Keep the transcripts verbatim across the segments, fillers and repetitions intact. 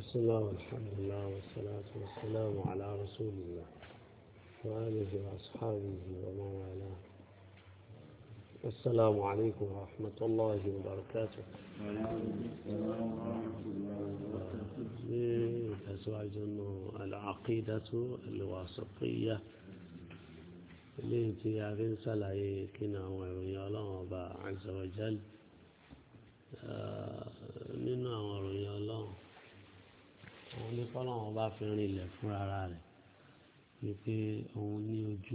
بسم الله والحمد لله والصلاة والسلام على رسول الله وآله وأصحابه ومن والاه. السلام عليكم ورحمة الله وبركاته. أزواج العقيدة الواسطية التي يعرف سلاي كنا ويا الله عز وجل nínú àwọn òròyìn ọlọ́run àwọn ní kọ́lọ́run bá fi rin ilẹ̀ fún ara rẹ̀ wípé òun ní ojú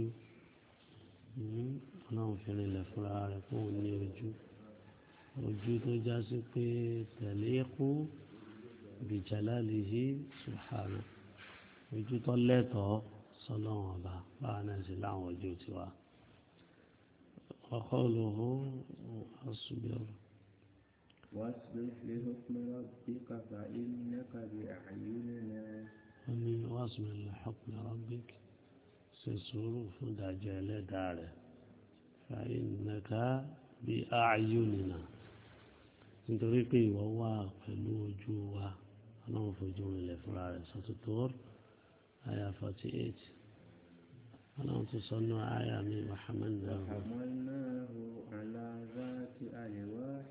ọlọ́run fi rin ilẹ̀ fún ara rẹ̀ pé òun ní ojú ojú tó já sí pé taliqu bi jalalihi subhanahu ojú tó lẹ́tọ̀ọ́ sọ́lọ́run ọba báwa náà sì láwọn ojú tiwa wa qawluhu asbir. واصبر لحكم ربك فإنك بأعيننا. أني واصبر لحكم ربك سيسور فدجال دار فإنك بأعيننا. nítorí pé ìwọ wà pẹ̀lú ojú wa ọlọ́run fojú ilẹ̀ fúnra rẹ̀ sọ́tútúr àyà forty eight ọlọ́run tó sọ́nù àyà mi wàhámẹ́nà. وحملناه على ذات ألواح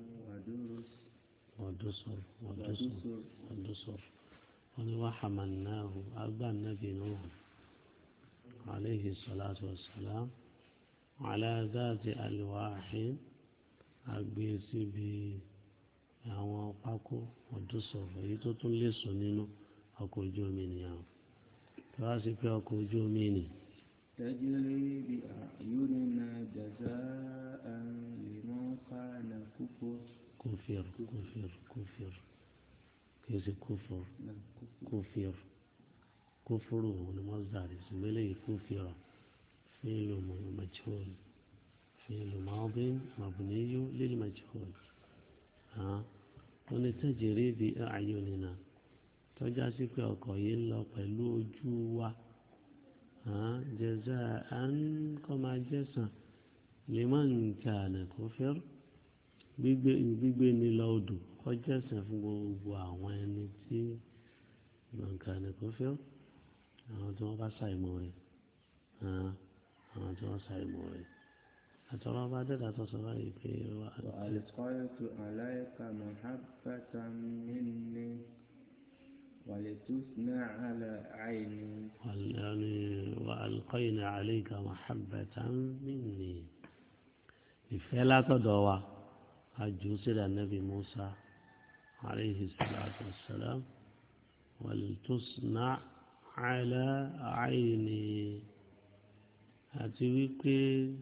ودسر ودسر ودسر وحملناه أبا النبي نوح عليه الصلاة والسلام على ذات ألواح أبيسي بي àwọn pákó ọdúnṣọ èyí tó tún lè sùn nínú ọkọ̀ ojú omi nìyàwó tí wọ́n sì pé ọkọ̀ ojú omi nì. تجري بأعيننا جزاء لمن كان كفر. كفر كفر كفر كيف كفر كفر كفر هو المصدر اسمه كفر فعل مجهول فعل ماض مبني للمجهول ها ونتجري بأعيننا tọ́já sí pé ọkọ̀ yìí ń lọ pẹ̀lú ojú wa jẹ́zá à ń kọ́ máa jẹ́sàn liman kana kufir gbígbé gbígbé ní lọ odò ọjọ́ ẹ̀sìn fún gbogbo àwọn ẹni tí liman kana kufir àwọn tí wọ́n bá ṣàìmọ̀ rẹ̀ àwọn tí wọ́n ṣàìmọ̀ rẹ̀ àtọ́wọ́ bá dẹ́dà tó sọ báyìí pé wà á. وألقيت عليك محبة مني ولتصنع على عيني. يعني وألقينا عليك محبة مني ìfẹ́ látọ̀dọ̀ wa àjò sílẹ̀ nàbì Musa alayhi salatu wassalam walitusna ala ayni àti wípé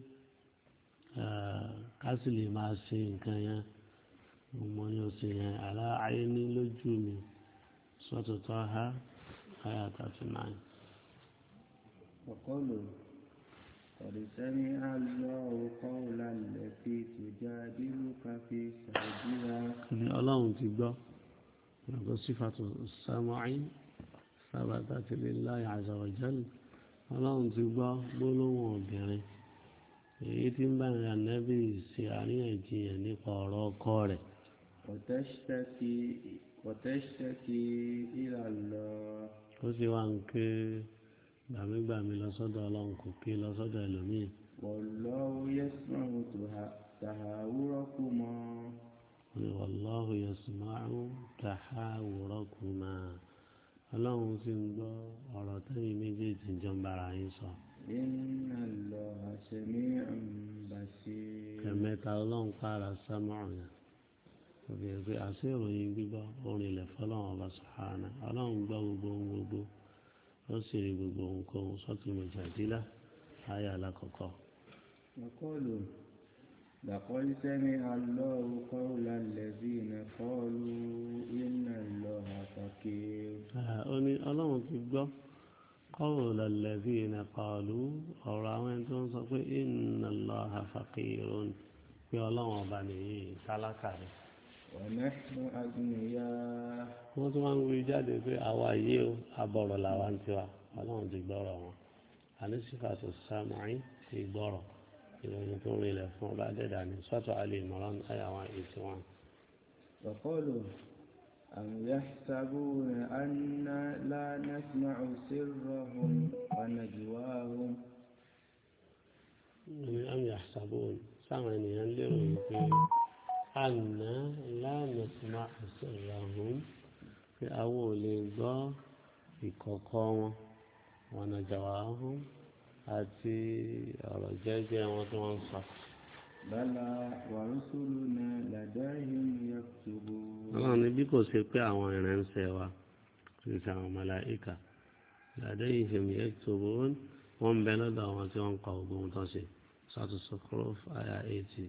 kásì lè máa ṣe nǹkan yẹn mo ní o ṣe yẹn ala ayni lójú mi sọ́tò tó ha ayah thirty nine. وقالوا قد سمع الله قول التي تجادلك في زوجها. ni ọlọ́run ti gbọ́ ọ̀dọ̀ sífàtò sámọ́ìn sábàtà lillahi azza wa jal ọlọ́run ti gbọ́ gbólóhùn obìnrin èyí tí ń bá ìrìn ànábì ṣe àríyànjiyàn nípa ọ̀rọ̀ ọkọ rẹ̀. وتشتكي وتشتكي إلى الله. ó sì wá ń ké gbàmígbàmí lọ sọ́dọ̀ ọlọ́run kò ké lọ sọ́dọ̀ ẹlòmíì. والله يسمع تحاوركما. والله يسمع تحاوركما ọlọ́run sì ń gbọ́ ọ̀rọ̀ tẹ́yìn méjèèjì jọ ń bára yín sọ. إن الله سميع بصير. kẹ̀mẹ́ta ọlọ́run pààrà sámọ̀ràn yẹn òbí ẹ̀ pé àṣẹ ìròyìn gbígbọ́ orin ilẹ̀ fọlọ́run ọba sùhánà ọlọ́run gbọ́ gbogbo ohun gbogbo ó sì rí gbogbo ohunkóhun sọ́tún mùjàdílà ayé alákọ̀ọ́kọ́. وقالوا لقد سمع الله قول الذين قالوا إن الله فقير. ó ní ọlọ́run ti gbọ́ قول الذين قالوا ọ̀rọ̀ àwọn ẹni tó ń sọ pé إن الله فقير pé ọlọ́run ọba nìyí tálákà rẹ̀. ونحن أغنياء. wọ́n tún máa ń wí jáde pé àwa yìí ó abọ̀rọ̀ làwa ń tiwa ọlọ́run ti gbọ́rọ̀ wọn àní sífàtò sámúì ti gbọ́rọ̀ ìròyìn tó ń rinlẹ̀ fún ọba dẹ́dà ní sọ́tọ̀ alẹ́ ìmọ̀ràn àyàwó eighty one. وقالوا أم يحسبون أنا لا نسمع سرهم ونجواهم أم يحسبون سامعني ينلرون في أنا لا نسمع سرهم في أول ضا في كوكو ونجواهم àti ọ̀rọ̀ jẹ́jẹ́ wọn tí wọ́n ń sọ. بلى ورسلنا لديهم يكتبون. ọlọ́run ní bí kò ṣe pé àwọn ìránṣẹ́ wa kì í ṣe àwọn màláíkà لديهم يكتبون wọ́n ń bẹ lọ́dọ̀ àwọn tí wọ́n ń kọ ogun tó ṣe sọ́tún sọ́kúrò àyà eighty.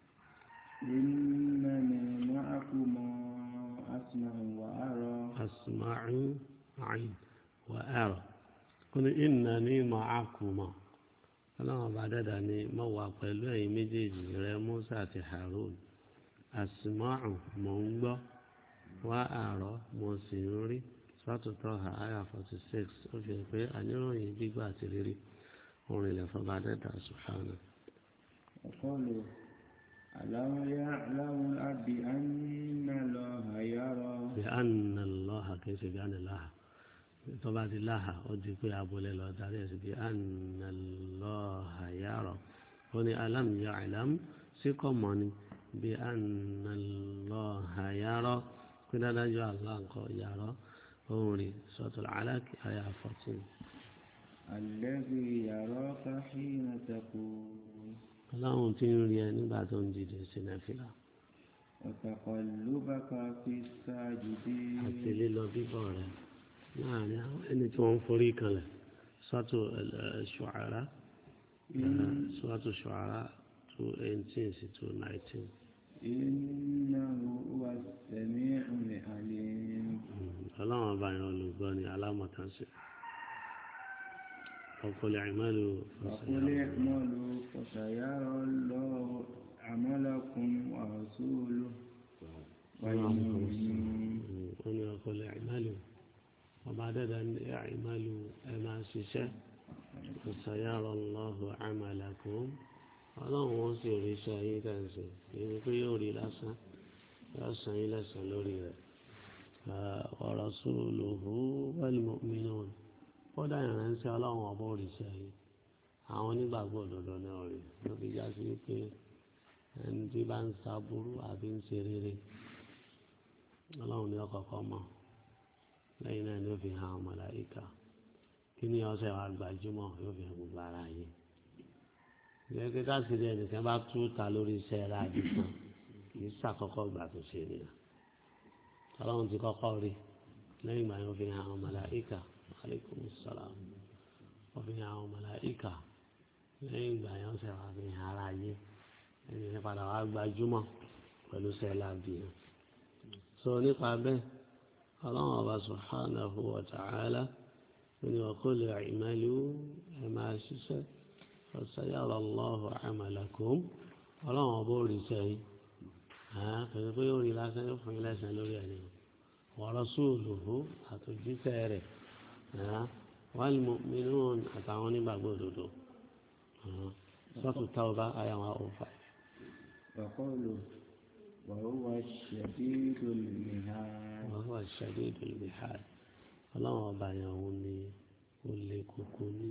إنني معكما أسمع وأرى. أسمع وأرى. قل إنني معكما ọlọ́run bá dẹ́dà ni mo wà pẹ̀lú ẹ̀yin méjèèjì rẹ Mùsá àti Harun asma'u mò ń gbọ́ wa ara mo sì ń rí sọ́tútọ́ àyà forty six ó fi hàn pé àníròyìn gbígbà àti rírí orin ilẹ̀ fún bá dẹ́dà subhanahu. وقالوا ألم يعلم بأن الله يرى. بأن الله كيف بأن الله tọ́ba ti láha ó di pé abúlé lọ darí ẹ̀sìn bíi annallaha yara ó ní alam ya'lam sí kọ́ mọ́ ni bíi annallaha yara pé dádájọ́ Allah nǹkan yàrá òun rí suratul Alaq àyà fourteen. alladhi yaraka hina taqum. ọlọ́run tí ń rí ẹ nígbà tó ń dìde sí nàfìlà. wa taqallubaka fi sajidin. àti lílọ bíbọ̀ rẹ̀ láàrin àwọn ẹni tí wọ́n ń forí kanlẹ̀ sọ́tò Shu'ara sọ́tò Shu'ara two eighteen sí two nineteen. innahu huwa as-sami'ul 'alim. ọlọ́run ọba yẹn olùgbọ́ ni alámọ̀tánṣe. وقل اعملوا وقل اعملوا فسيرى الله عملكم ورسوله والمؤمنون. وقل اعملوا وبعد ذلك اعملوا ما شئتم فسيرى الله عملكم ọlọ́run wọn sì rí iṣẹ́ yín kẹ́sì èyí pé yóò rí lásán yóò san yín lẹ́san lórí rẹ̀ wa rasuluhu wal mu'minun kódà ìránṣẹ́ ọlọ́run ọba òrìṣẹ́ yìí àwọn onígbàgbọ́ òdodo náà rí ló fi já sí pé ẹni tí bá ń ṣaburú àbí ń ṣe rere ọlọ́run ní ọkọ̀ọ̀kan mọ̀ lẹ́yìn náà ni ó fi hàn àwọn màláíkà kí ni ọ̀sẹ̀ wa gbajúmọ̀ yóò fi hàn gbogbo ara yìí ìyẹn pé káṣíìrì ẹnìkan bá tú ta lórí iṣẹ́ rẹ̀ àdìsàn kì í ṣàkọ́kọ́ gbà tó ṣe nìyẹn ọlọ́run ti kọ́kọ́ rí lẹ́yìn ìgbà yẹn ó fi hàn àwọn màláíkà aleykum salaam wọ́n fi hàn àwọn màláíkà lẹ́yìn ìgbà yẹn ó ṣe wà fi hàn ara yé ẹni yẹn padà wá gbajúmọ̀ pẹ̀lú sẹ́lá bìyàn so nípa bẹ́ẹ̀ ọlọ́run ọba subhanahu wa ta'ala ní wa qul i'malu ẹ̀ máa ṣiṣẹ́ fasayara Allahu 'amalakum ọlọ́run ọba òrìṣẹ́ yìí pẹ̀lú pé ó rí lásán yóò fún yín lẹ́sẹ̀ lórí ẹni wa rasuluhu àtòjíṣẹ́ rẹ̀ wal mu'minun àtàwọn onígbàgbọ́ òdodo sọ́tù Tawba àyà one oh five. وقالوا وهو الشديد المهاد. وهو الشديد المهاد ọlọ́run ọba yẹn òun ni ó lé koko ní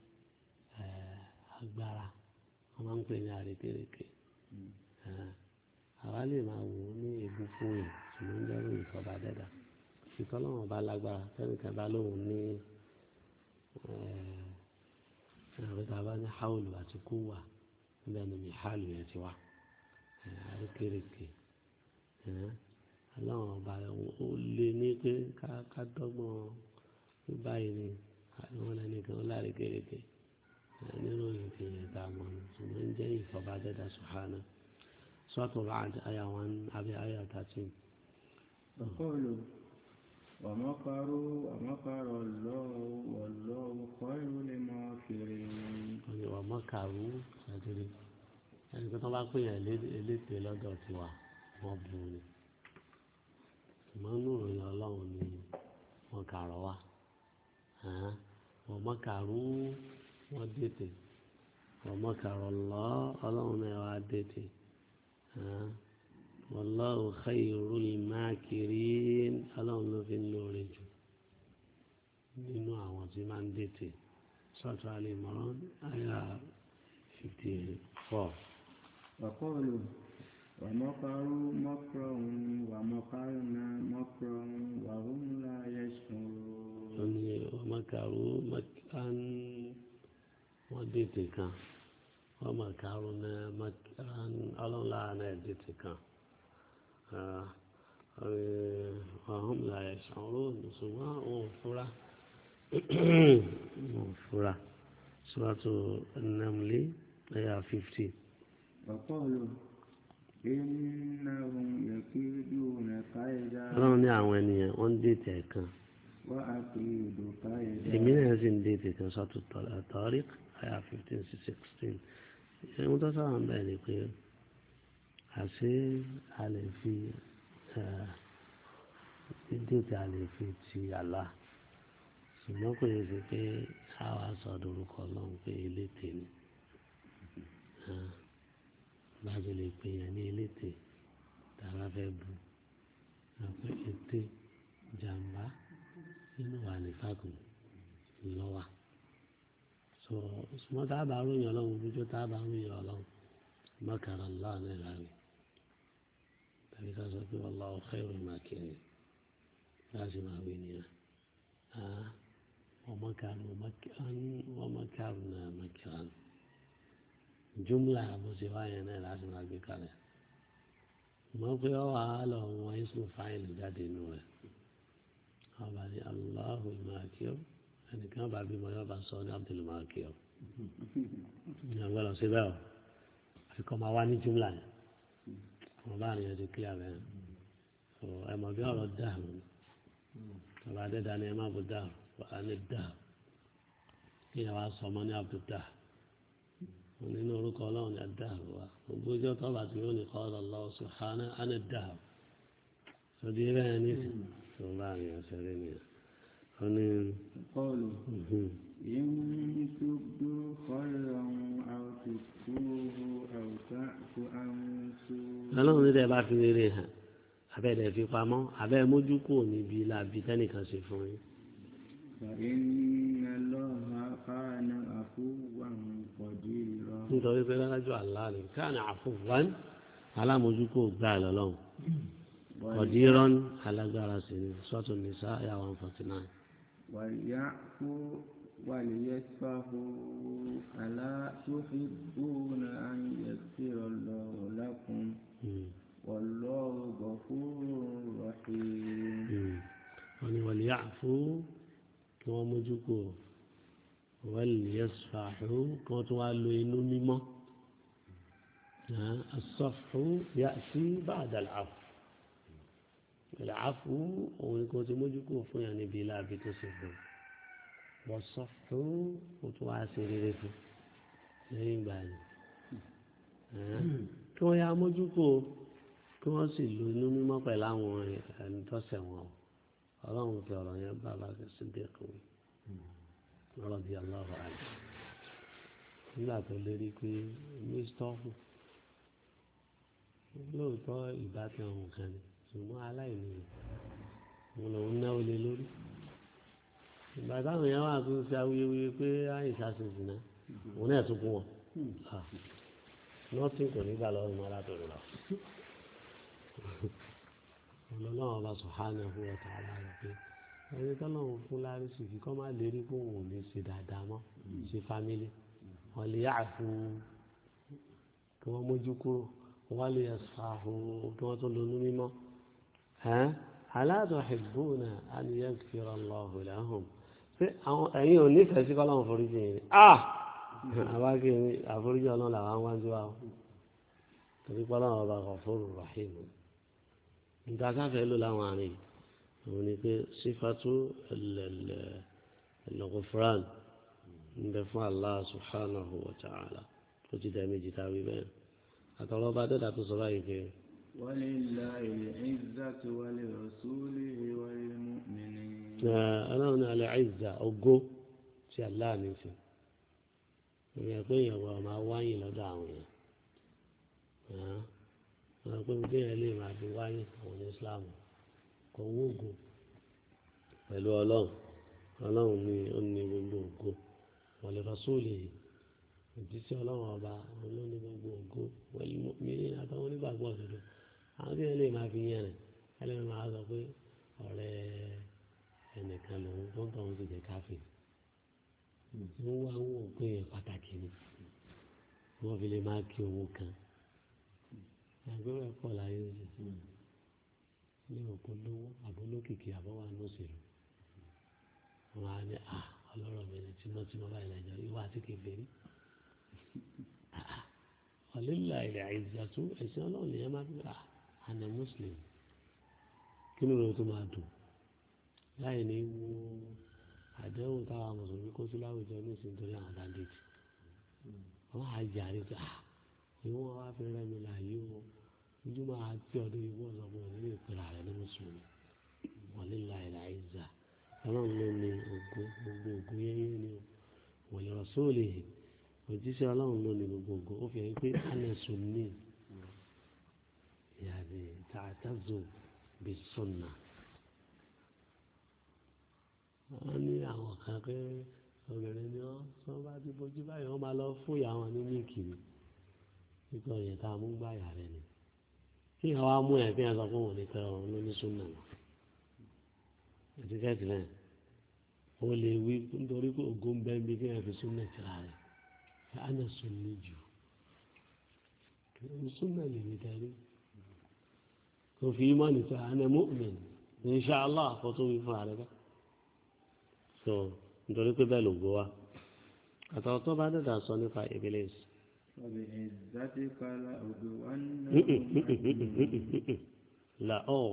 agbára wọ́n máa ń pè ní àrékérekè àwa lè máa wò ó ní èébú fún yẹn ṣùgbọ́n ń dẹ́rù ìfọba dẹ́dà ìtọ́ ọlọ́run ọba lágbára tẹ́nìkan bá lóun ní ẹ̀rọ tá a bá ní haúlù àti kúwà níbẹ̀ ni mìhálù yẹn ti wá àrékérekè ọlọ́run ọba ó lé ní pé ká dọ́gbọ́n ní báyìí ni àwọn ẹnìkan ó lárékérekè nínú ìpín yẹn tá a mọ̀ ní ṣùgbọ́n ń jẹ́ ìfọba dẹ́dà sùhánà sọ́tò Ra'd àyà wọn àbí àyà thirteen. وقالوا ومكروا ومكر الله والله خير الماكرين. ومكروا ṣàtìrí ẹni pé tó bá pè yàn eléte lọ́dọ̀ tiwa wọ́n bu ni ṣùgbọ́n nínú ìròyìn ọlọ́run ni wọ́n kàrọ̀ wá wọ́n mọ́kàrú wọ́n dètè wọ́n mọ́kàrọ̀ lọ́ ọlọ́run náà wá dètè wallahu khayrul makirin ọlọ́run ló fi ń lóore jù nínú àwọn tí máa ń dètè sọ́tọ̀ alẹ́ mọ́rán àyà fifty four. وقالوا ومكروا مكرا ومكرنا مكرا وهم لا يشعرون. ومكروا مكرا وديتي كان ومكرنا مكرا الله لا نديتي كان وهم لا يشعرون سواء فرا فرا سورة النمل آية fifty. وقالوا إنهم يكيدون كيدا. ọlọ́run ní àwọn ènìyàn wọ́n ń dètè kan. وأكيد كيدا. èmi náà sì ń dètè kan sọ́tù Tariq àyà fifteen sí sixteen. ìṣẹ́yìn tó sábà ń bẹ̀rẹ̀ ni pé àṣé a lè fi dídètè a lè fi ti àlá ṣùgbọ́n kò yẹ sí pé àwa sọ̀dọ̀ orúkọ ọlọ́run pé elétè ni. bájú lè pè yàn ní elétè tàbá fẹ́ bu àpé ètè jàǹbá nínú wà ní fàkùn lọ́wà so ṣùgbọ́n tá a bá ròyìn ọlọ́run bójú tá a bá ròyìn ọlọ́run mọ́kàrà ńlá ní ìlànà tàbí ká sọ pé wallahu khayrul makirin láti máa wí nìyẹn wọ́n mọ́kàrà wọ́n mọ́kàrà náà mọ́kàrà jumla bó ṣe wáyé náà láti máa gbé kalẹ̀ mọ̀ pé ọ wà á lọ wọn ismu fáìlì jáde nù rẹ̀ ọba ní Allahul Makir ẹnìkan bá bímọ yóò bá sọ ní Abdul Makir ìyàwó lọ sí bẹ́ẹ̀ o àfikún máa wá ní jumla yẹn wọn bá nìyẹn ti kílíà bẹ́ẹ̀ so ẹ mọ̀ bí ọ̀rọ̀ dàrú ọba adéda ni ẹ má bó dàrú wà á ní dàrú kí ẹ wá sọ ọmọ ní Abdul dàrú nínú orúkọ ọlọ́run ní adáhùn wa gbogbo ọjọ́ tó bá ti yóò ní qala Allah subhanahu ana dáhùn sọdí bẹ́ẹ̀ ní tó bá rìn ọ̀sẹ̀ rẹ̀ nìyẹn. ó ní. قالوا إن تبدوا خيرا أو تخفوه أو تعفوا عن سوء. ọlọ́run ní tẹ́ bá fi rere hàn abẹ́ẹ̀dẹ̀ fi pamọ́ abẹ́ẹ̀ mójú kúrò níbi láàbí tẹ́nìkan ṣe fún yín. فإن الله كان عفوا قديرا. nítorí pé lọ́jọ́ àlá ni كان عفوا alámójúkò gbà lọ́lọ́run قديرا alágbára sí ni Suratu Nisa àyà one forty nine. وليعفوا وليصفحوا ألا تحبون أن يغفر الله لكم والله غفور رحيم. وليعفوا kí wọ́n mójú kó wal-yasfahu kí wọ́n tún wá lo inú mímọ́ as-safhu ya'ti ba'da al-'afw al-'afwu òun ni kò ti mójú kó fún yàn níbi láàbí tó ṣe fún was-safhu kó tún wá ṣe rere fún lẹ́yìn ìgbà yìí kí wọ́n yá mójú kó kí wọ́n sì lo inú mímọ́ pẹ̀lú àwọn ẹni tó ṣẹ̀ wọ́n ọlọ́run fi ọ̀rọ̀ yẹn bá bàbá Siddiq wí radiyallahu anhu nígbà tó lérí pé mísítọ́fù lóòótọ́ ìbátan ọ̀hún kan ni ṣùgbọ́n aláìní mo lòun náwó lé lórí ìgbà táwọn yẹn wà tó ṣe awuyewuye pé àyíṣà ṣe zìnà òun náà tún kún wọn nọ́ọ̀tì kò ní gbà lọ́rùn mọ́ látòrò lọ. ọlọ́run ọba subhanahu wa ta'ala rẹ̀ pé ẹni tọ́lọ́run fún lárísì kí kọ́ máa lérí pé òun ò ní ṣe dáadáa mọ́ ṣe fámílì wọ́n lè yá fún kí wọ́n mójú kúrò wọ́n lè yasfahu kí wọ́n tó lónú mímọ́ ala tuhibbuna an yaghfira Allahu lahum pé ẹ̀yin ò nífẹ̀ẹ́ sí kọ́lọ́run foríjì yìí ah àwákì àforíjì ọlọ́run làwọn wájú wa torí kọ́lọ́run ọba Ghafurur Rahim nígbà káfẹ́ ló láwọn àárín òun ni pé sífàtú al-ghufran ń bẹ fún Allah subhanahu wa ta'ala tó ti dẹ̀ méjì táwí bẹ́ẹ̀ àtọ̀rọ̀ bá dẹ́dà tó sọ báyìí pé. walillahi al-izzatu wa li rasulihi wa lil mu'minin. ọlọ́run ní al-izza ògo tí Allah ní fi ìyẹn pé èèyàn wọ̀ máa wáyìn lọ́dọ̀ àwọn èèyàn wọn pé bí ẹ lè máa fi wáyé àwọn ní Islam kò wóògùn pẹ̀lú ọlọ́run ọlọ́run ní ó ní gbogbo ògo wọlé rọ́sọ́ọ̀lì òjíṣẹ́ ọlọ́run ọba olóní gbogbo ògo wọlé mi àtàwọn onígbàgbọ́ òdodo àwọn bí ẹ lè máa fi yẹn rìn ẹ lè máa sọ pé ọ̀rẹ́ ẹnìkan lòun tó ń tọ́ wọn sì jẹ́ káfí wọ́n wá ń wò pé yẹn pàtàkì ni wọ́n fi lè máa kí owó kan àgbẹ̀wò ẹ̀kọ́ láyé ń sè ní òkú lówó àbólókìkí àbọ̀wá lóṣèlú wọn á ní à ọlọ́rọ̀ mi ní tímọ́tímọ́ báyìí lẹ́jọ́ ìwà àti kèfèrí ọ̀lẹ́lá ilẹ̀ àìsàtú ẹ̀sìn ọlọ́run nìyẹn máa fi à àná muslim kí ló ló tó máa dùn láì ní wo àdéhùn táwa mùsùlùmí kó sí láwùjọ ní ìsìn torí àwọn bandits wọn á yàrá pé à ìwọ́n wá fi rẹ́mi láàyè o ojú máa tí ọdún ìwọ́ ọ̀sọ̀gbọ̀n nínú ìpìlẹ̀ rẹ̀ ní mùsùlùmí ọ̀lẹ́lá ilẹ̀ àìsà ọlọ́run ló ní ògo gbogbo ògo yẹ́yẹ́ ni wọ̀lé rọ̀sọ́ọ̀lì òjíṣẹ́ ọlọ́run ló ní gbogbo ògo ó fi hàn pé anẹ́sùn ní ìyàdí tààtàzò bí sọ́nà wọ́n ní àwọn kan pé obìnrin ni wọ́n sọ bá ti bójú báyìí wọ́n máa lọ fún ìyá wọn ní mílìkì ni nípa ọ̀yẹ̀ tá a mú gbáyà rẹ̀ ni kí wọ́n wá mú ẹ̀ kí wọ́n sọ fún wọn ní pẹ́ ọ̀run ló ní súnà wọn ẹ̀dígẹ́tì náà ó lè wí nítorí pé ògùn bẹ́ẹ̀ bí kí wọ́n fi súnà tìra rẹ̀ ana sunni jù súnà lè mi darí kò fi ìmọ̀ nípa ana mu'min inṣàlá àkọ́tún wí fún ààrẹ bá so nítorí pé bẹ́ẹ̀ ló gbó wa àtàwọn tó bá dẹ̀dà sọ nípa Iblis. la ọ̀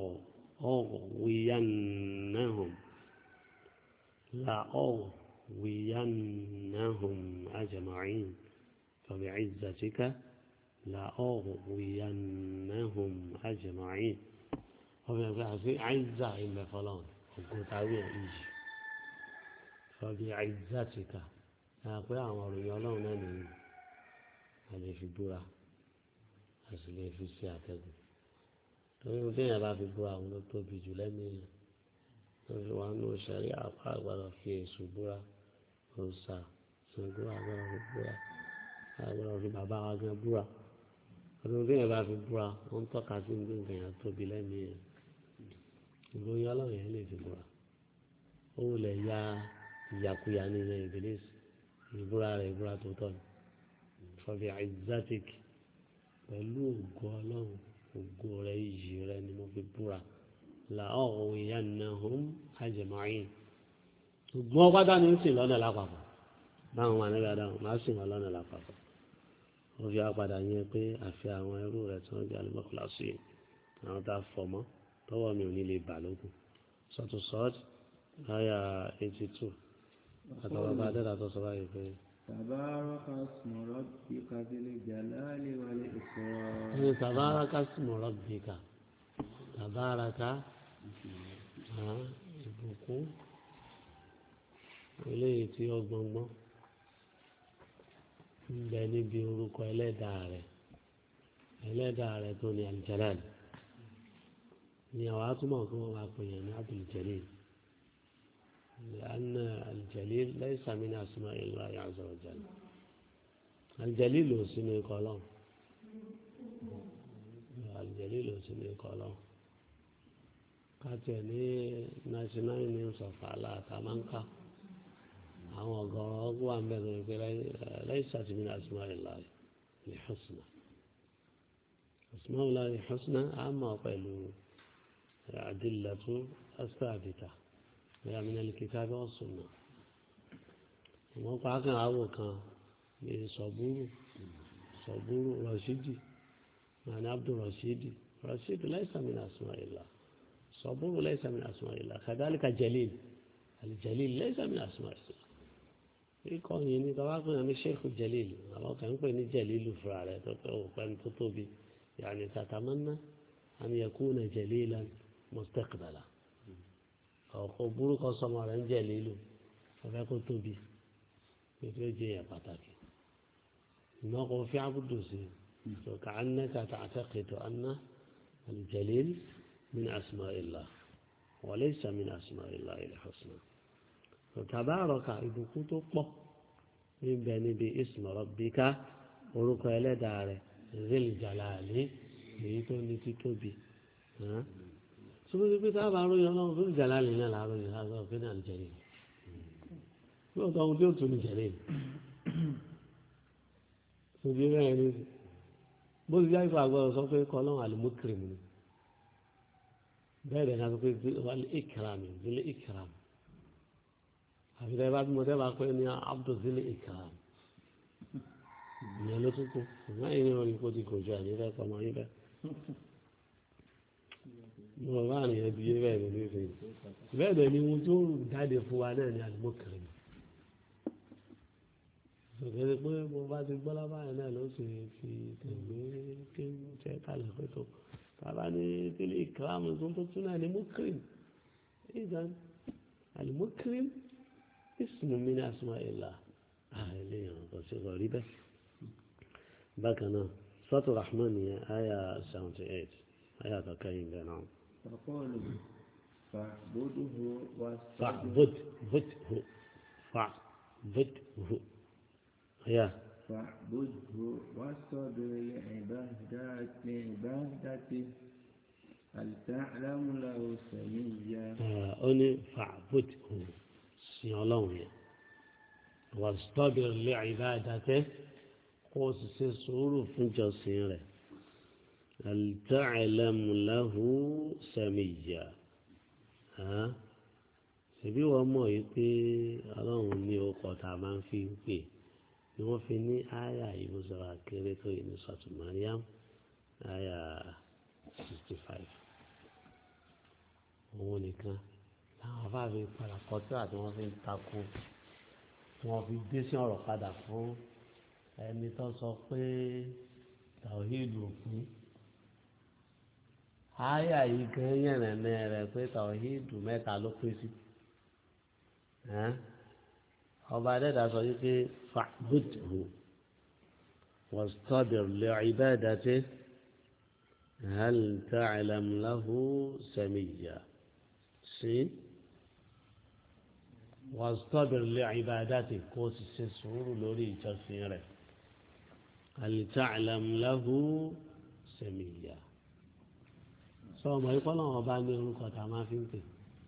أغوينهم لأغوينهم أجمعين فبعزتك لأغوينهم أجمعين وفي عزة إلا فلان وقلت أوي إيجي فبعزتك أقول أمر يولون أني هذه في بورا أصلي في السياتة torí ohun téèyàn bá fi búra òun ló tóbi jù lẹ́mìí wọ́n fi wá ní òṣèré àpá àgbàdo fi èṣù búra òòṣà Ṣàngó àgbàdo fi búra àgbàdo fi bàbá wa gan búra ohun téèyàn bá fi búra wọ́n ń tọ́ka sí ní nǹkan yẹn tóbi lẹ́mìí yẹn ìròyìn ọlọ́run yẹn lè fi búra ó lè ya ìyàkuyà ní ìyẹn Ìbílísì ìbúra rẹ̀ ìbúra tó tọ́ ni fọbi àìsàtìk pẹ̀lú ògo ọlọ́run ògo rẹ iyì rẹ ni mo fi búra la ọ̀húnyánnáhùn ajma'in ṣùgbọ́n pátá ní ń sìn lọ́nà lápapọ̀ báwọn wà nígbà dáhùn máa sìn wọn lọ́nà lápapọ̀ ó fi apàdà yẹn pé àfi àwọn ẹrú rẹ tí wọ́n jẹ́ alimọ́kùlásù yìí àwọn tá a fọ̀ mọ́ tọ́wọ́ mi ò ní lè bà lókun sọ́tún sọ́ọ̀tì láyà eighty two àtàwọn bá dẹ́ta tó sọ báyìí pé. تبارك اسم ربك ذي الجلال والإكرام. تبارك اسم ربك تبارك ìbùkún eléyìí tí ó gbọngbọn ń bẹ níbi orúkọ ẹlẹ́dàá rẹ̀ ẹlẹ́dàá rẹ̀ tó ní alìjẹ́lẹ́lì ní àwọn atúmọ̀ kí wọ́n máa pè yàn ní Abdul Jalil. لأن الجليل ليس من أسماء الله عز وجل الجليل هو اسم القلم الجليل هو اسم القلم كاتني ناشنال نيمز اوف الله تمانكا àwọn ọ̀gọ̀rọ̀ ọgbọ́n àmẹ́rin pé ليست من أسماء الله الحسنى أسماء الله الحسنى أما pẹ̀lú أدلة الثابتة يا من الكتاب والسنة وقع كان أبو كان صبور صبور رشيدي يعني عبد الرشيد رشيد ليس من أسماء الله صبور ليس من أسماء الله كذلك جليل الجليل ليس من أسماء الله يكون يعني طبعا من الشيخ الجليل الله كان يكون جليل فعلا وكان تطوبي يعني تتمنى أن يكون جليلا مستقبلا ọkọ burúkọ sọmọ rẹ ń jẹ lílu ọfẹ kó tóbi pété ó jẹ yẹn pàtàkì ìmọ̀ kò fi ábùdù sí كأنك تعتقد أن الجليل من أسماء الله وليس من أسماء الله الحسنى فتبارك إذ كنت من بني باسم ربك ورك إلى دار ذي الجلال يتوني تتوبي ها سبحان الله تعالى يوم ذي الجلال لنا العرض هذا فينا الجليل لو تقول توني جليل سبحان الله bó ti jáde àgbọ̀dọ̀ sọ pé kọ́ lọ́wọ́ àlùmọ́kìrìmù ni bẹ́ẹ̀ dẹ̀ náà sọ pé wàlú ìkìràmù zílé ìkìràmù àfi tẹ́ bá mọ̀ tẹ́ bá pé ní abdul zílé ìkìràmù ìyẹn ló tún kù ṣùgbọ́n ìyẹn wọn ni kò ti gòjò àní fẹ́ kọ́ ọmọ yín bẹ́ẹ̀ mo bá nìyẹn di yé bẹ́ẹ̀ ní nísìnyí bẹ́ẹ̀ dẹ̀ ni ohun tó jáde fún wa náà ní àlùmọ́kìrìmù òkèèrè pé mo bá ti gbọ́ lábáyé náà ló sì fi tẹ̀lé kí n jẹ́ kálẹ̀ pé tó bàbá ní tílé ìkàràmù tó tó tún náà ní mukrim ìdán àlùmọ́kìrìm ismu min asma'illah eléyàn kò sí kò rí bẹ́ẹ̀. bákan náà sọ́tù rahman yẹn àyà seventy eight àyà kankan yìí bẹ́ẹ̀ náà. فقالوا فاعبده فاعبد بدء فاعبده يا فاعبده واصطبر لعبادات لعبادته هل تعلم له سميا أني فاعبده سيولوني واصطبر لعبادته قوس سرور فنجا سيره هل تعلم له سميا ها ṣebí wọ́n mọ̀ yìí pé ọlọ́run ní ọkọ̀ tá a máa ń fi ń pè ni wọ́n fi ní àyà yìí bó sọ̀rọ̀ akéré tó yìí ní sọ́tù Mariam àyà sixty five òun nìkan láwọn afáàfin padà kọtí àti wọ́n fi ń takò tí wọ́n fi dé sí ọ̀rọ̀ padà fún ẹni tó sọ pé tàwíìdù òpin àyà yìí gan yẹ̀rẹ̀mẹ́ rẹ̀ pé tàwíìdù mẹ́ta ló pín sí ọba adẹ́dà sọ wípé fa'budhu wastabir li'ibadatihi hal ta'lam lahu samiyya sí wastabir li'ibadatihi kó o sì ṣe sùúrù lórí ìjọsìn rẹ̀ hal ta'lam lahu samiyya sọ ọmọ ìpọ́nlọ́wọ́ ọba ní orúkọ tá a máa fi ń pè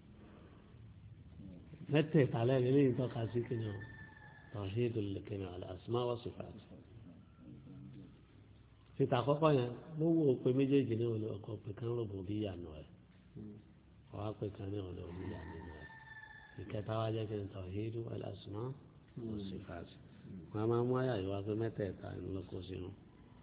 mẹ́tẹ̀ẹ̀ta lẹ́yìn eléyìí tọ́ka sí kí ni ọ tawhidul kini al-asma wa sifat títa àkọ́kọ́ yẹn gbówó òpè méjèèjì ní olè ọkọ̀ pè kan rògbò bí ìyànà ẹ̀ ọ̀wá pè kan ní olè òbí ìyànà ẹ̀ ìkẹta wá jẹ́ kí ni tawhidul al-asma wa sifat wọn a máa mú àyà ìwà pé mẹ́tẹ̀ẹ̀ta ìlọ́kọ̀ sínú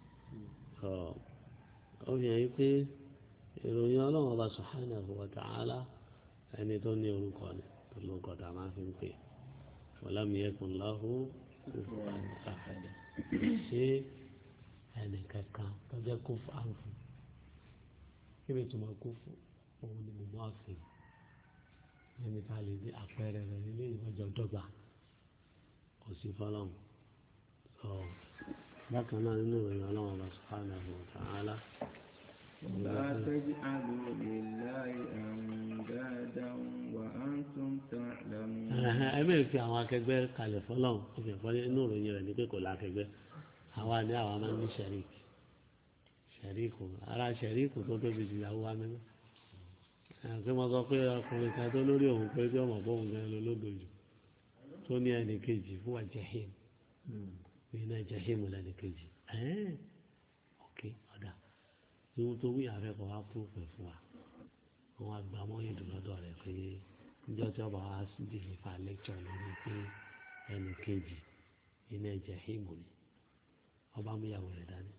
ó fi hàn yí pé ìròyìn ọlọ́run ọba subhanahu wa ta'ala ẹni tó ní orúkọ ni lóko tá a máa fi ń pè walam yakun lahu kufuwan ahad ṣé ẹnì kankan tó jẹ́ kó fáǹfù kí ni tuma kó fún òun ni mo máa fi ẹni tá a lè ní àpẹẹrẹ rẹ nílé ìwọ́jọ́ dọ́gba kò sí fọlọ́n ọ bákan náà nínú ìròyìn ọlọ́run ọba subhanahu wa ta'ala. لا تجعلوا لله أندادا وأنتم تعلمون. ẹ̀mí fi àwọn akẹgbẹ́ kalẹ̀ fọlọ́n ó fi ẹ̀fọ́ inú ìròyìn rẹ̀ ní pé kò lákẹgbẹ́ àwa ní àwa máa ń ní ṣẹ̀ríkì ṣẹ̀ríkù ara ṣẹ̀ríkù tó tóbi ju ìyàwó wa mẹ́mẹ́ àti mo sọ pé ọkùnrin kan tó lórí òun pé tí ọmọ bóun gan ló lódò jù tó ní ẹnì kejì fún wa jahim ní iná jahim lẹ́nì kejì ọ̀kẹ́ ọ̀dà ìwọ́n tó wí àfẹ́kọ̀ wá púpẹ̀ fún wa wọn àgbà mọ́yìn dùnlọ́dọ̀ rẹ̀ pé níjọ́ tí ọba wa dì ní fa lẹ́kṣọ̀ lórí pé ẹnì kejì iná jahim ni ọba mú ìyàwó rẹ̀ dání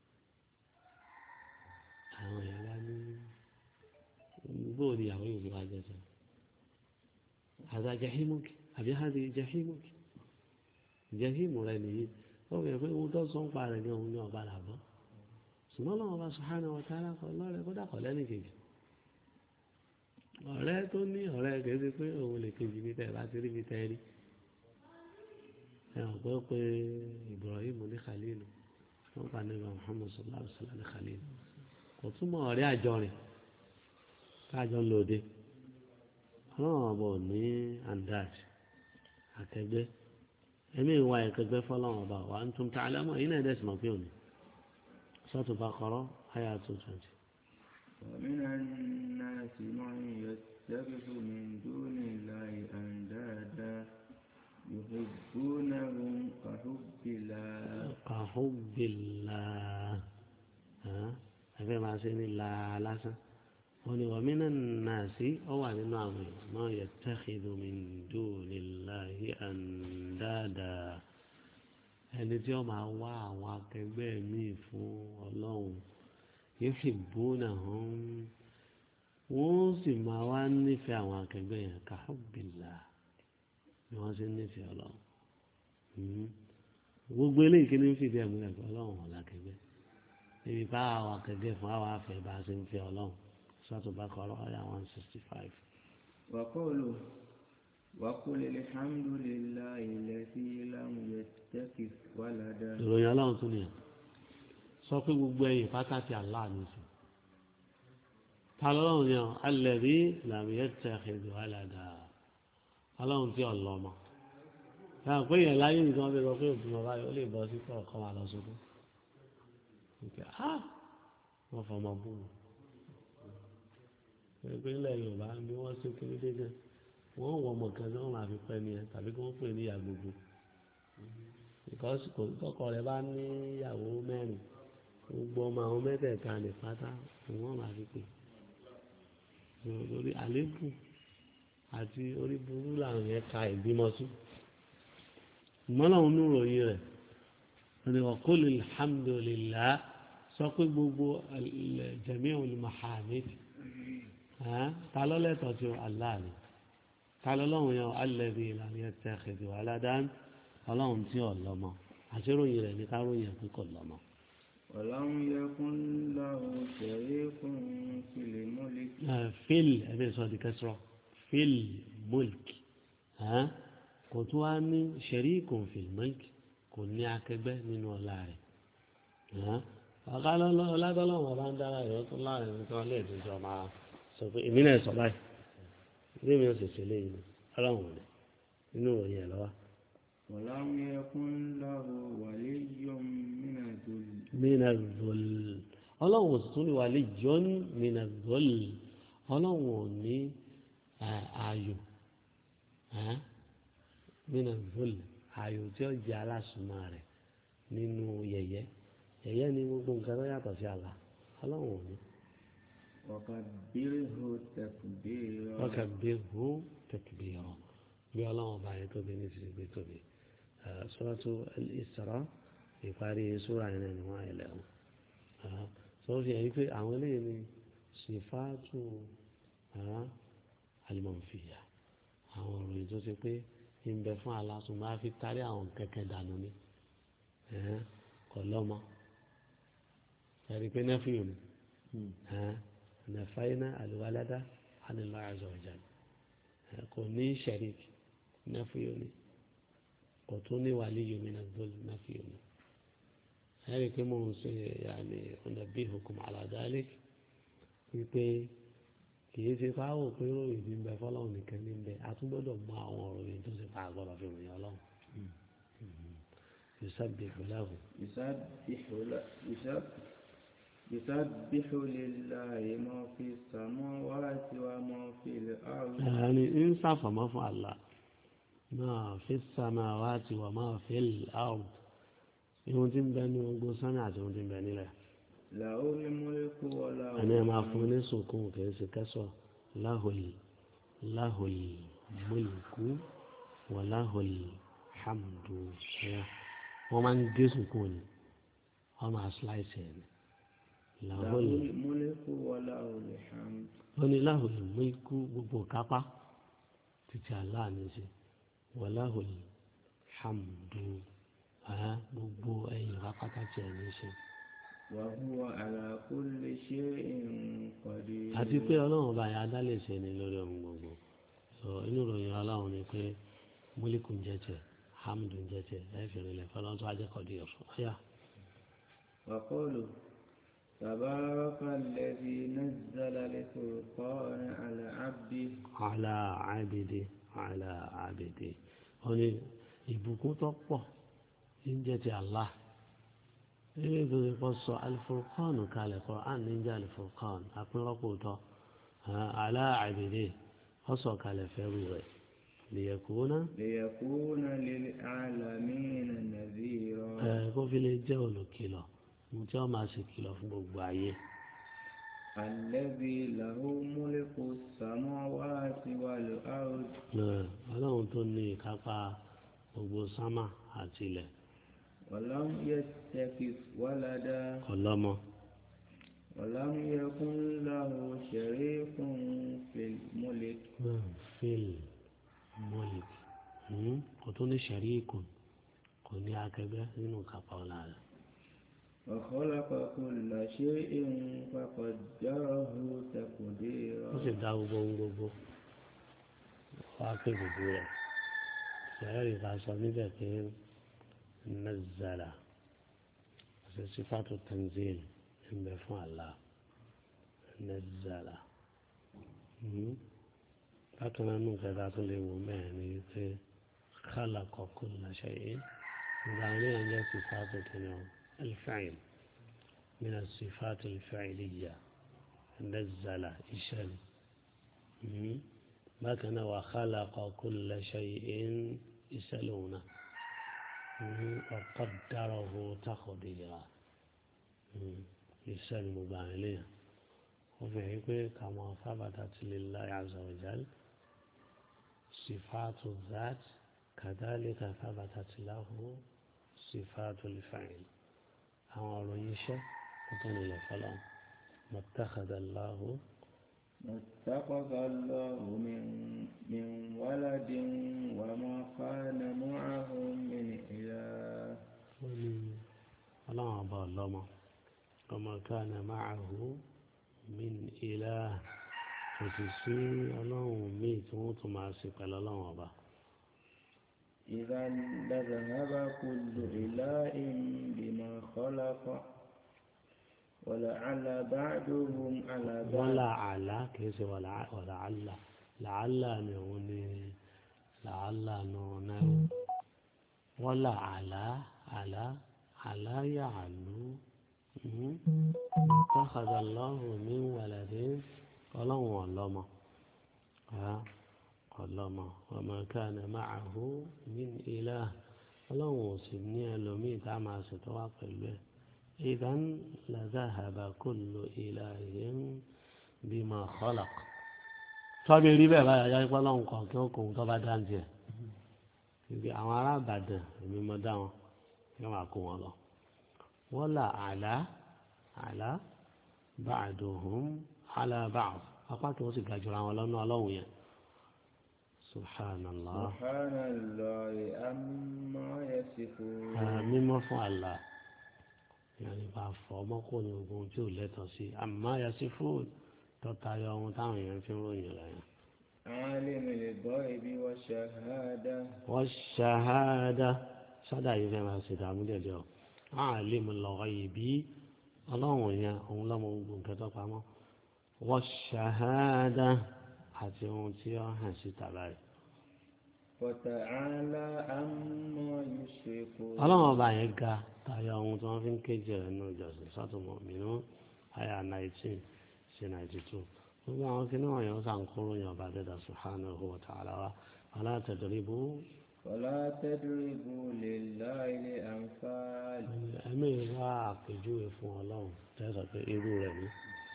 àwọn èèyàn bá ní bóò ni ìyàwó yóò fi wá jẹ sọ àgbà jahimuki àbí hàdí jahimuki jahimu rẹ nìyí ó yẹ pé ohun tó sọ ń pa rẹ ní ohun ní ọba làbọ ṣùgbọ́n lọ́wọ́ bá subhanahu wa ta'ala kọ lọ́rẹ́ kó dàkọ̀ lẹ́nu kejì ọ̀rẹ́ tó ní ọ̀rẹ́ kejì pé òun lè kejì bí tẹ̀ bá ti rí bí tẹ̀ rí ẹ̀hàn pé pé Ibrahim ní Khalilu wọ́n bá nígbà Muhammad sallallahu alaihi wasallam ní khalil kò túmọ̀ ọ̀rẹ́ àjọrìn káàjọ lòdì ọlọ́run ọba ò ní andaj akẹgbẹ́ ẹ̀mí ìwà ẹ̀kẹgbẹ́ fọlọ́run ọba wa antum ta'lamun èyí náà dẹ̀sí mọ̀ pé òní sọ́ọ̀tù Baqara àyà two twenty. ومن الناس من يتخذ من دون الله أندادا يحبونهم كحب الله كحب الله ها أبي ما سيني لا لاسا ومن الناس أو نعم ما يتخذ من دون الله أندادا ẹni tí ó máa wá àwọn akẹgbẹ́ míì fún ọlọ́run yuhibbunahum wọ́n sì máa wá nífẹ̀ẹ́ àwọn akẹgbẹ́ yẹn ka hubbillah ni wọ́n sì nífẹ̀ẹ́ ọlọ́run gbogbo eléyìí kí ni ń fìdí ẹ̀mú ẹ̀kọ́ ọlọ́run ọ̀la akẹgbẹ́ níbi bá àwọn akẹgbẹ́ fún àwọn afẹ́ bá a ṣe ń fẹ́ ọlọ́run sọ́tò bá kọ́ ọ̀rọ̀ one sixty five. وقولوا وقل الحمد لله الذي لم يتخذ ولدا. ìròyìn ọlọ́run tún nìyẹn sọ pé gbogbo ẹ̀yìn pátá Allah ní sí ta lọ́run yẹn alladhi lam yattakhidh walada ọlọ́run tí ọlọ́mọ yàrá pé yẹn láyé nìkan wọn fi sọ pé òbí ọba yóò lè bọ́ sí kọ̀ọ̀kan wà lọ sókè wọ́n fọmọ bú wọn pé ilẹ̀ Yorùbá bí wọ́n ṣe kéré dédé wọ́n wọ ọmọ kan tí wọ́n máa fi pẹ́ ni ẹ tàbí kí wọ́n pè ní ìyá gbogbo ìkọ́sìkò tọkọ rẹ bá ní ìyàwó mẹ́rin gbogbo ọmọ àwọn mẹ́tẹ̀ẹ̀ta ní pátá ni wọ́n máa fi pè lórí àléébù àti orí burú làwọn yẹn ka ìbímọ sí ìmọ̀láwọn oníròyìn rẹ̀ ni qul alhamdulillah sọ pé gbogbo jami'ul mahamid ta ló lẹ́tọ̀ọ́ tí Allah ni ta ló lọ́wọ́ yẹn alladhi lam yattakhidh waladan ọlọ́run tí ò lọ́mọ àti ròyìn rẹ̀ ní ká ròyìn pé kò lọ́mọ. ولم يكن له شريك في الملك. fíl ẹ̀mí sọ di kẹsìrọ̀ fíl mulk kò tún wá ní sharikun fil mulk kò ní akẹgbẹ́ nínú ọlá rẹ̀ ọládọ́lọ́wọ́ bá ń dára ìrọ́ tó láàrin nǹkan lẹ́ẹ̀dẹ́jọ́ máa sọ pé èmi náà sọ báyìí ilé mi ò sì ṣe léyìn ní ọlọ́run rẹ̀ nínú ìròyìn ẹ̀ lọ́wọ́. ولم يكن له ولي من الذل. من الذل ọlọ́run ò sì tún ní waliyyun min al-dhull ọlọ́run ò ní ààyò min al-dhull ààyò tí ó jẹ́ alásùnmọ́ rẹ̀ nínú yẹ̀yẹ́ yẹ̀yẹ́ ní gbogbo nǹkan tó yàtọ̀ sí àlá ọlọ́run ò ní. وكبره تكبيرا. وكبره تكبيرا bí ọlọ́run bá yẹn tóbi ní ti gbé tóbi Suratu al-Isra ìparí sura yẹn ni wọ́n ayẹlẹ wọn sọ fi hàn pé àwọn eléyìí ni sìfáàtù al-manfiyya àwọn òròyìn tó ṣe pé ń bẹ fún aláṣun máa fi tarí àwọn kẹ̀kẹ́ dànù ni kò lọ́mọ ẹ̀rí pé nẹ́fìyò ni nafayna al-walada anillah azza wa jalla kò ní sharik nẹ́fìyò ni kò tún ní waliyyu min adh-dhull nẹ́fìyò ni ẹ̀rí pé mò ń ṣe yàní unabbihukum ala dhalik wípé kìí ṣe fáwọn pé ròyìn ní bẹ fọlọ́run nìkan ní bẹ àtúgbọ́dọ̀ mọ àwọn òròyìn tó ṣe fà gbọ́dọ̀ fi ròyìn ọlọ́run. yusabbihu lahu. yusabbihu lillahi ma fi samawati wa ma fil ardi. ẹni ń sàfọ̀mọ́ fún Allah ma fi samawati wa ma fil ardi ihun tí ń bẹ ní ogbó sánà àti ihun tí ń bẹ nílẹ̀. lahul mulku wa lahul. ẹni ẹ máa fún ní sunkún kìí ṣe kẹsọ̀ lahul lahul mulku wa lahul hamdu ṣe wọ́n máa ń gé sunkún ni wọ́n máa sláìsì ẹ̀ ni. lahul mulku wa lahul hamdu. wọ́n ní lahul mulku gbogbo kápá títí Allah ní ṣe wa lahul hamdu gbogbo ẹ̀yìn rápátá tí ẹ̀ ní ṣe. wa huwa ala kulli shay'in qadir. àti pé ọlọ́run ọba yẹn adá lè ṣe ni lórí ohun gbogbo sọ inú ìròyìn ọlọ́run ni pé múlíkù ń jẹ́jẹ́ hamdu ń jẹ́jẹ́ ẹ̀fìn rẹ̀ fọlọ́n tó ajẹ́kọ̀ọ́dì ọ̀ṣọ́ ọ̀yà. وقوله تبارك الذي نزل الفرقان على عبده على عبده على عبده هوني ìbùkún tó pọ̀ ń jẹ́ ti Allah ilé ìgbésẹ̀ kọ́ sọ alifurqan kalẹ̀ Qur'an ní jẹ́ alifurqan apínrọ́pò tọ́ ala abide ó sọ kalẹ̀ fẹ́rù rẹ̀ liyakuna liyakuna lil alamina nadhira ẹ̀ kó fi lè jẹ́ olùkìlọ̀ mo tí wọ́n máa ṣe kìlọ̀ fún gbogbo ayé. alladhi lahu mulku samawati wal ard. ọlọ́run tó ní ìkápá gbogbo sámà àti ilẹ̀. walam yattakhidh walada. ọlọ́mọ. walam yakun lahu sharikun fil mulk. fil mulk kò tó ní sharikun kò ní akẹgbẹ́ nínú ìkápá ọlá rẹ̀. وخلق كل شيء فقدره تقديرا. ó sì dá gbogbo ohun gbogbo wá pé gbogbo rẹ̀ sẹ́yìn ká sọ níbẹ̀ pé nazzala ṣe sífàtú tanzil ń bẹ fún Allah nazzala. bákan náà nù kẹta tó lè wò mẹ́rin ni pé khalaqa kulla shay'in ìgbà ní ẹ̀jẹ̀ sífàtú kìnìún. الفعل من الصفات الفعلية نزل إشل ما كان وخلق كل شيء يسألونه وقدره تقديرا يسأل مباليه وفي حكمه كما ثبتت لله عز وجل صفات الذات كذلك ثبتت له صفات الفعل àwọn ọ̀rọ̀ yìí ṣẹ́ tuntun nílẹ̀ fọlọ́ mọ̀tàkàdà láhù. mọ̀tàkàdà láhù min waladin wa ma kana ma'ahu min ilah. ó ní ọlọ́run ọba ọlọ́mọ wa ma kana ma'ahu min ilah kò sì sí ọlọ́run míì tí wọ́n tún máa ṣe pẹ̀lú ọlọ́run ọba. إذا لذهب كل إله بما خلق ولعل بعضهم على بعض. ولعل كيس ولعل لعل نوني لعل نوني ولعل على على يعلو اتخذ الله من ولد ولو ولما ها ọlọ́mọ وما كان معه من إله ọlọ́run ò sì ní ẹlòmíì tá a máa ṣètò wá pẹ̀lú ẹ̀ إذا لذهب كل إله بما خلق tọ́bi rí bẹ́ẹ̀ báyà yá ipá lọ́hùn kan kí ó kóhun tó bá dáńtì ẹ̀ ibi àwọn ará Ìbàdàn èmi mọ dá wọn kí wọ́n máa kó wọn lọ wọ́n là àlá àlá ba'duhum ala ba'd apá tó sì gàjọra wọn lọ́nà ọlọ́run yẹn. سبحان الله سبحان الله عما يصفون. mímọ́ fún Allah yàrá ìbá fọmọ́ kó ní ogun tí ò lẹ́tọ̀ọ́ sí عما يصفون tó tayọ ohun táwọn èèyàn fi ń ròyìn rẹ̀ yẹn. عالم الغيب والشهادة. والشهادة sádà yìí fẹ́ máa ṣèdààmú dẹ̀dẹ̀ ọ́ عالم الغيب ọlọ́run yẹn òun lọ́mọ ogun kẹtọ́ pamọ́ والشهادة àti ohun tí ó hàn sí tàbá rẹ̀. وتعالى عما يشركون. ọlọ́run ọba yẹn ga tayọ ohun tí wọ́n fi ń kéjì rẹ̀ nínú ìjọsìn Suratul Mu'minun àyà nineteen sí ninety two. gbogbo àwọn kìnnìún wọ̀nyí wọ́n sàn kúrò yàn ọba dẹ́dà subhanahu wa ta'ala wa wala tadribu. ولا تضربوا لله الأمثال. ẹ̀mí wá àpèjúwe fún ọlọ́run tẹ́sán pé irú rẹ̀ ni.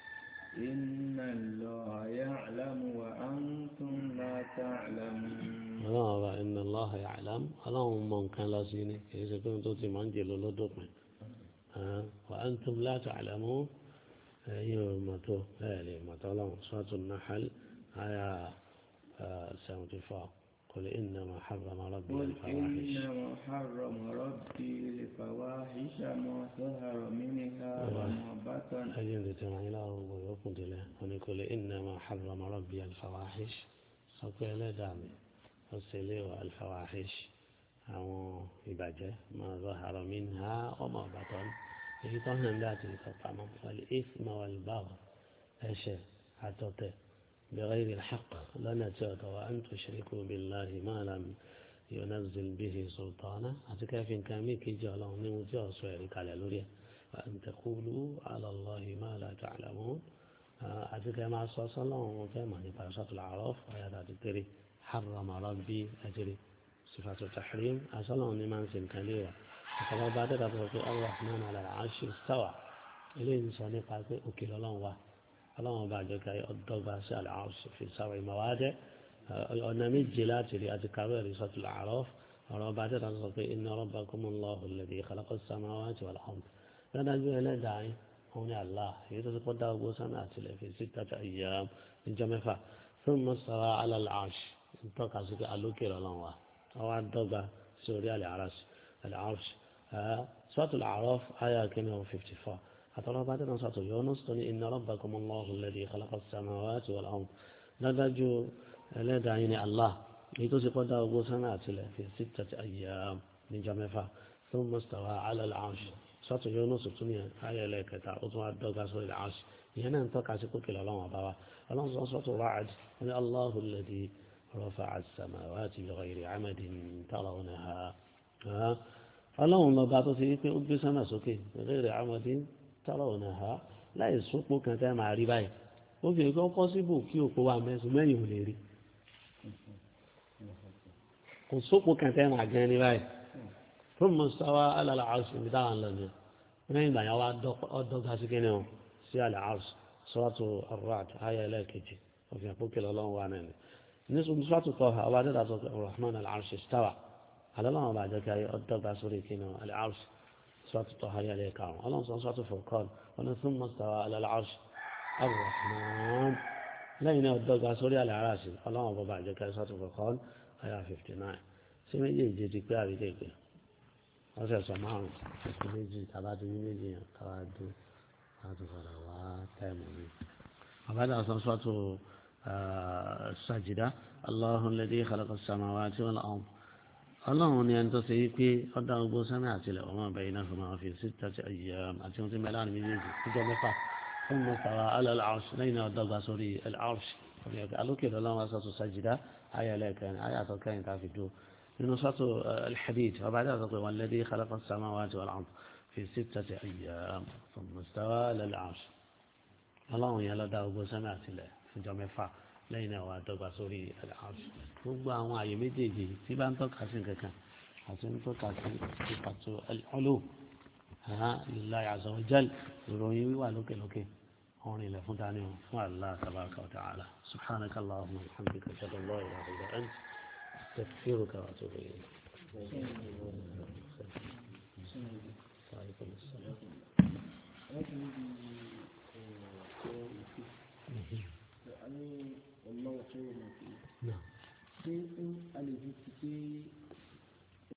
إن الله يعلم وأنتم لا تعلمون. الله إن الله يعلم اللهم من كان لازيني إذا كنت تمان جلو لدوكم وأنتم لا تعلمون يوم تو هذه ما تلون سورة النحل آية سبعة وسبعين قل إنما حرم ربي الفواحش. قل إنما حرم ربي الفواحش ما ظهر منها وما بطن. أجل تسمعي له ويقول له ونقول إنما حرم ربي الفواحش سقي لا دامي فسلي الفواحش أو إباجة ما ظهر منها وما بطن èyí tó hàn bí àti ìtọ́ pamọ́ wàlẹ̀ ìfìmọ̀ wàlẹ̀ báwọ̀ ẹ̀ṣẹ̀ àtọ̀tẹ̀ بغير الحق لنا تعطى وأن تشركوا بالله ما لم ينزل به سلطانا أتكاف كامي كي جعلهم نموتي وصويرك على لوريا وأن تقولوا على الله ما لا تعلمون أتكا مع الصلاة الله وكما نفرشات العراف ويادا تكري حرم ربي أجري صفات التحريم أصلا لمن سنكاليوا فقال بعد ذلك الرحمن على العرش استوى إليه إنساني قال أكل الله واه اللهم بعد كي أضرب سأل العرش في سبع مواضع أنا مجلات لأذكار رسالة الأعراف ورب بعد ذلك إن ربكم الله الذي خلق السماوات والأرض لا نجوا إلى داعي هنا الله يتسقط أبو سماوات في ستة أيام من جمفة ثم استوى على العرش انتقى سكي ألوك إلى الله أو أضرب سوريا العرش العرش سورة الأعراف آية كما هو خمسة وخمسين أترى بعد نصات يونس إن ربكم الله الذي خلق السماوات والأرض نرجو لا دعيني الله يتوسي قد أبو سنات في ستة أيام من جمفة ثم استوى على العرش صوت يونس تنيا آية لك تعطوا الدوغة سوري العرش هنا انتقع سكوك إلى الله وبابا الله صوت رعد الله الذي رفع السماوات بغير عمد ترونها الله ما بعد سيكون أدبي سما سوكي بغير عمد ترونها لا يسوق كان مع رباي وفي يكون possible kí òkú wa mẹ́sùn mẹ́yìn ò lè rí kò sókò kan tẹ́ máa gan ní báyìí fún mùsùlùmí alàlà àrùsì ní dáhùn lọ́nà lẹ́yìn ìgbà yẹn wá ọdọ́gba sí kíni o sí alà àrùsì sọ́ọ̀tù ar-Ra'd ayé ẹlẹ́ẹ̀kejì òfin àpòkè lọ́wọ́ wa náà ní sọ́ọ̀tù Taha ọba dẹ́ta sọ pé ar-Rahman al-Arshi istawa àlọ́lọ́wọ́ bá jẹ́ kí ọdọ́gba sórí kíni o alà àrùsì سورة الطهاري عليك الله سورة الفرقان وأنا ثم استوى على العرش الرحمن لا ينودق سوري على العرش الله أبو بعد كان سورة الفرقان آية خمسة وخمسين سمع يجي يجي كذا يجي أصل سماعه يجي تبادل يجي تبادل هذا صلوات تامين وبعد أصلا سورة السجدة الله الذي خلق السماوات والأرض ọlọ́run ni ẹni tó ṣe yí pé ọ̀dà ogbó sẹ́mi àtìlẹ̀ ọmọ ọbẹ̀ iná fún máa fi síta ti ayé àti ohun tí mẹ́lá ní méjèèjì níjọ́ mẹ́fà fún mọ́tàwá alàlàáṣ lẹ́yìn náà dọ́gba sórí alàáṣ alókè lọ́wọ́ sọ́tò sàjìdá ayé ẹlẹ́kẹrin ayé àtọ́kẹ́yìn tá a fi dúró nínú sọ́tò alḥadid ọba adé àtọ́kẹ́ wọn lẹ́dí khalaqa as-samawati wal ard fi síta ti ayé fún mọ́tàwá alàlàáṣ ọlọ́run yẹn lọ́dà ogbó sẹ́mi àtìlẹ̀ níjọ́ mẹ́fà lẹ́yìn náà wà dọ́gba sórí alàáṣ gbogbo àwọn àyè méjèèjì tí bá ń tọ́ka sí kankan àti ń tọ́ka sí ìpàtó ọlọ́ lillahi azza wa jal ìròyìn wíwà lókèlókè orin ilẹ̀ fún dání fún Allah tabaraka wa ta'ala subhanaka allahumma wa bihamdika ashhadu an la ilaha illa anta astaghfiruka wa atubu ilayk. ṣé a lè fi ti pé